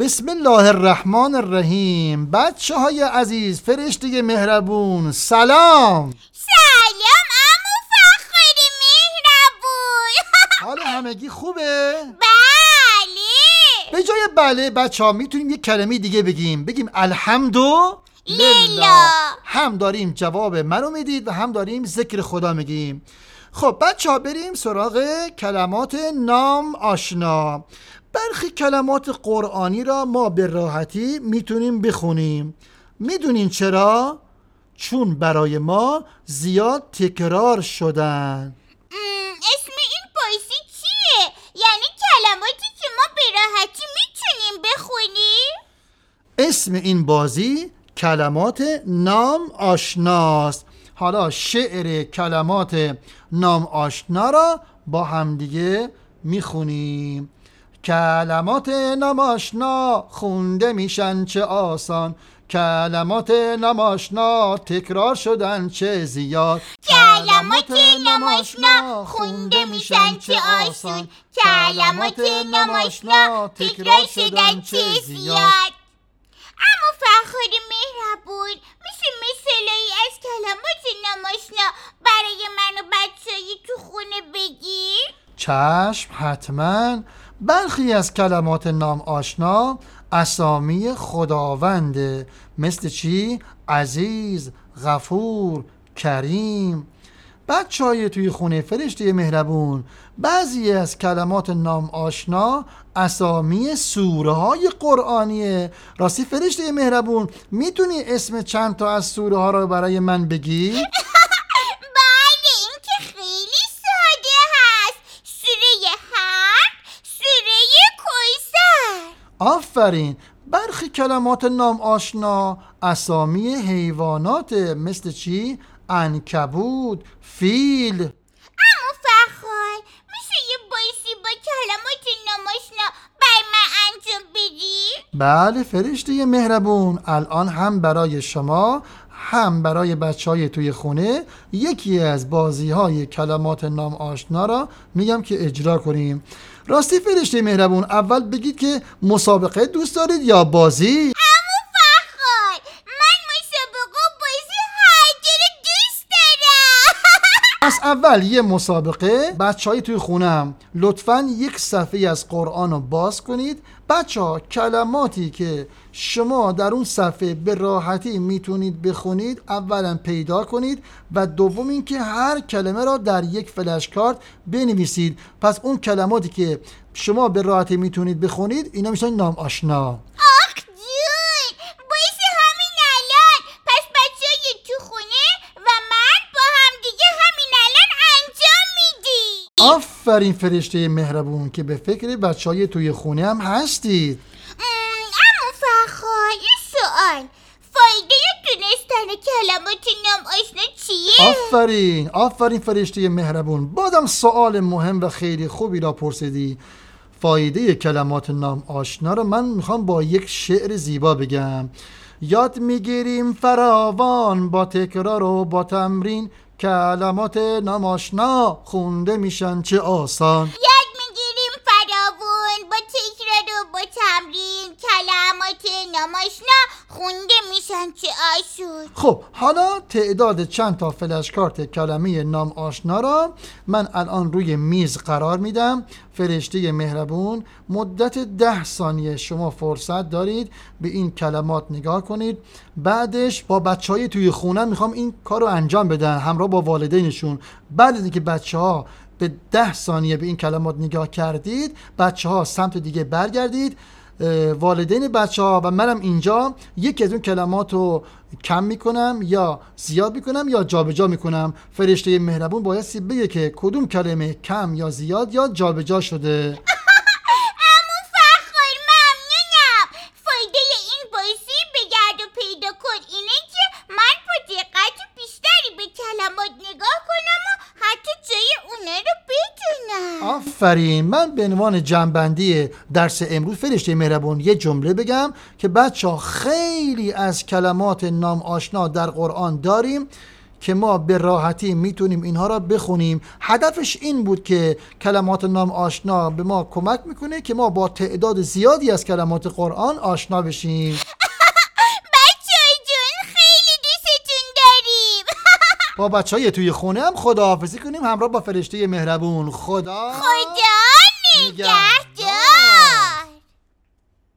بسم الله الرحمن الرحیم. بچه های عزیز، فرشته مهربون، سلام. سلام عمو فخر مهربون. حال همگی خوبه؟ بله. به جای بله بچه ها میتونیم یک کلمه دیگه بگیم الحمدلله. هم داریم جواب منو میدید و هم داریم ذکر خدا میگیم. خب بچه ها بریم سراغ کلمات نام آشنا. برخی کلمات قرآنی را ما به راحتی میتونیم بخونیم. میدونین چرا؟ چون برای ما زیاد تکرار شدن. اسم این بازی چیه؟ یعنی کلماتی که ما به راحتی میتونیم بخونیم؟ اسم این بازی کلمات نام آشناست. حالا شعر کلمات نام آشنا را با همدیگه میخونیم. کلمات نام آشنا خونده میشن چه آسان، کلمات نام آشنا تکرار شدن چه زیاد. کلمات نام آشنا خونده میشن چه آسان، کلمات نام آشنا تکرار شدن چه زیاد. اما فخر مهربون، میشه مثالی از کلمات نام آشنا برای من و بچه‌ای تو خونه بگی؟ چشم، حتما. برخی از کلمات نام آشنا اسامی خداونده، مثل چی؟ عزیز، غفور، کریم. بچه‌های توی خونه فرشته مهربون، بعضی از کلمات نام آشنا اسامی سوره های قرآنیه. راستی فرشته مهربون، میتونی اسم چند تا از سوره ها رو برای من بگی؟ بله، این که خیلی ساده هست. سوره حمد، سوره کوثر. آفرین. برخی کلمات نام آشنا اسامی حیوانات، مثل چی؟ عنکبوت، فیل. اما فخر، میشه یه بایسی با کلمات نام آشنا بر من انجام بدی؟ بله فرشته مهربون، الان هم برای شما هم برای بچهای توی خونه یکی از بازی های کلمات نام آشنا را میگم که اجرا کنیم. راستی فرشته مهربون، اول بگید که مسابقه دوست دارید یا بازی؟ اما فخر، من مسابقه و بازی هر دو رو دوست دارم. پس اول یه مسابقه. بچهای توی خونم لطفاً یک صفحه از قرآن رو باز کنید. بچه‌ها کلماتی که شما در اون صفحه به راحتی میتونید بخونید اولا پیدا کنید و دوم اینکه هر کلمه را در یک فلش کارت بنویسید. پس اون کلماتی که شما به راحتی میتونید بخونید اینا میشن نام آشنا. آخ جون، بایسی همین الان. پس بچه‌های تو خونه و من با هم دیگه همین الان انجام میدیم. آفرین فرشته مهربون که به فکر بچهای توی خونه هم هستید. اما فخر، یه سوال. فایده دونستن کلمات نام آشنا چیه؟ آفرین فرشته مهربون، بازم سوال مهم و خیلی خوبی را پرسیدی. فایده کلمات نام آشنا را من میخوام با یک شعر زیبا بگم. یاد میگیریم فراوان با تکرار و با تمرین، کلمات نام آشنا خونده میشن چه آسان. یاد میگیریم فراوون با تکرار و با تمرین، کلمات نام آشنا خونده میشن چه آسون. خب حالا تعداد چند تا فلش کارت کلمه نام آشنا را من الان روی میز قرار میدم. فرشته مهربون، مدت 10 ثانیه شما فرصت دارید به این کلمات نگاه کنید. بعدش با بچهای توی خونه میخوام این کار رو انجام بدن همراه با والدینشون. بعد از اینکه بچه‌ها به 10 ثانیه به این کلمات نگاه کردید، بچه‌ها سمت دیگه برگردید. والدین بچه‌ها و منم اینجا یکی از اون کلمات رو کم میکنم یا زیاد میکنم یا جابجا میکنم. فرشته مهربون بایستی بگه که کدوم کلمه کم یا زیاد یا جابجا شده. اما فخر، ممنونم. فایده این بازی بگرد و پیدا کن اینه که من با دقت بیشتری به کلمات نگاه کنم و حتی جای اونا رو بدونم. آفرین. من به عنوان جمع‌بندی درس امروز فرشته مهربون یه جمله بگم که بچه‌ها خیلی از کلمات نام آشنا در قرآن داریم که ما به راحتی میتونیم اینها را بخونیم. هدفش این بود که کلمات نام آشنا به ما کمک میکنه که ما با تعداد زیادی از کلمات قرآن آشنا بشیم. بچه‌ها جون خیلی دوستتون داریم. با بچهای توی خونه هم خداحافظی کنیم همراه با فرشته مهربون. خدا خدا نگهدار.